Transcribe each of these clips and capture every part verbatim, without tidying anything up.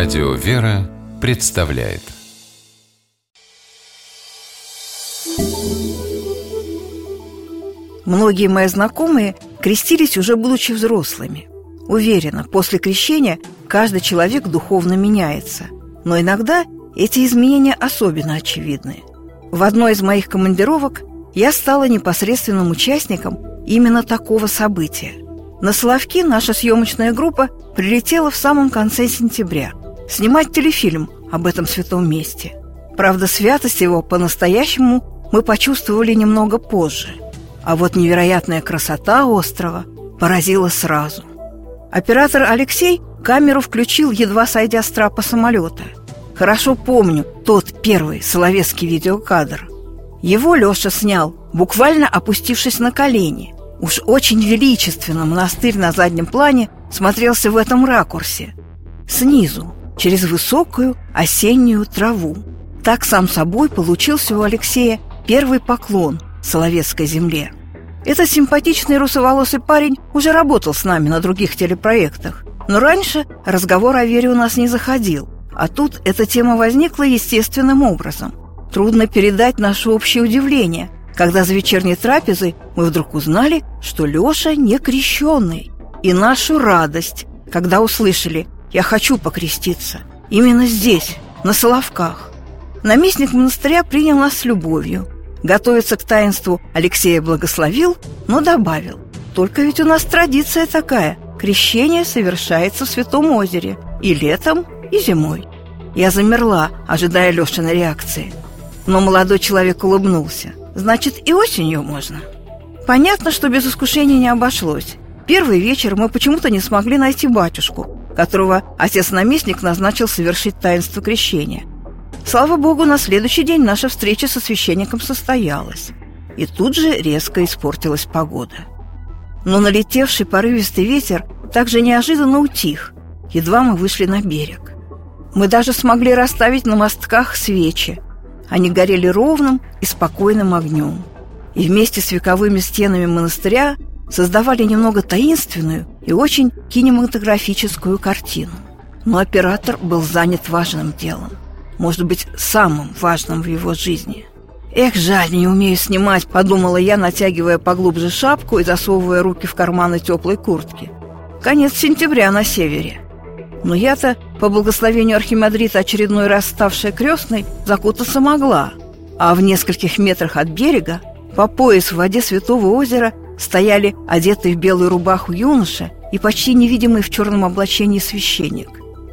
Радио «Вера» представляет. Многие мои знакомые крестились уже будучи взрослыми. Уверена, после крещения каждый человек духовно меняется. Но иногда эти изменения особенно очевидны. В одной из моих командировок я стала непосредственным участником именно такого события. На Соловки наша съемочная группа прилетела в самом конце сентября снимать телефильм об этом святом месте. Правда, святость его по-настоящему мы почувствовали немного позже. А вот невероятная красота острова поразила сразу. Оператор Алексей камеру включил, едва сойдя с трапа самолета. Хорошо помню тот первый соловецкий видеокадр. Его Леша снял, буквально опустившись на колени. Уж очень величественно монастырь на заднем плане смотрелся в этом ракурсе. Снизу, через высокую осеннюю траву. Так сам собой получился у Алексея первый поклон соловецкой земле. Этот симпатичный русоволосый парень уже работал с нами на других телепроектах, но раньше разговор о вере у нас не заходил, а тут эта тема возникла естественным образом. Трудно передать наше общее удивление, когда за вечерней трапезой мы вдруг узнали, что Леша не крещеный, и нашу радость, когда услышали: «Я хочу покреститься именно здесь, на Соловках». Наместник монастыря принял нас с любовью. Готовиться к таинству Алексея благословил, но добавил: «Только ведь у нас традиция такая – крещение совершается в Святом озере и летом, и зимой». Я замерла, ожидая Лешиной реакции. Но молодой человек улыбнулся. «Значит, и осенью можно». Понятно, что без искушения не обошлось. Первый вечер мы почему-то не смогли найти батюшку, которого отец-наместник назначил совершить таинство крещения. Слава Богу, на следующий день наша встреча со священником состоялась. И тут же резко испортилась погода. Но налетевший порывистый ветер также неожиданно утих, едва мы вышли на берег. Мы даже смогли расставить на мостках свечи. Они горели ровным и спокойным огнем. И вместе с вековыми стенами монастыря создавали немного таинственную и очень кинематографическую картину. Но оператор был занят важным делом. Может быть, самым важным в его жизни. «Эх, жаль, не умею снимать», — подумала я, натягивая поглубже шапку и засовывая руки в карманы теплой куртки. Конец сентября на севере. Но я-то, по благословению архимандрита, очередной раз ставшая крестной, закутаться могла. А в нескольких метрах от берега, по пояс в воде Святого озера, стояли одетый в белую рубаху юноша и почти невидимый в черном облачении священник.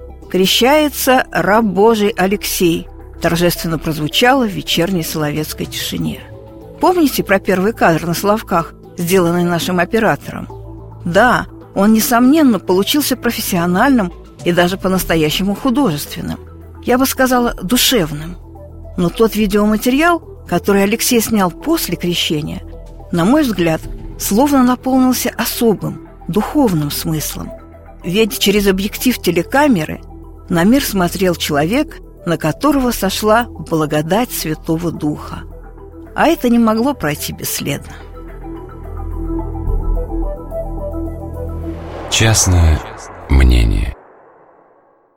«Крещается раб Божий Алексей», торжественно прозвучало в вечерней соловецкой тишине. Помните про первый кадр на Соловках, сделанный нашим оператором? Да, он, несомненно, получился профессиональным и даже по-настоящему художественным. Я бы сказала, душевным. Но тот видеоматериал, который Алексей снял после крещения, на мой взгляд, словно наполнился особым, духовным смыслом. Ведь через объектив телекамеры на мир смотрел человек, на которого сошла благодать Святого Духа. А это не могло пройти бесследно. Частное мнение.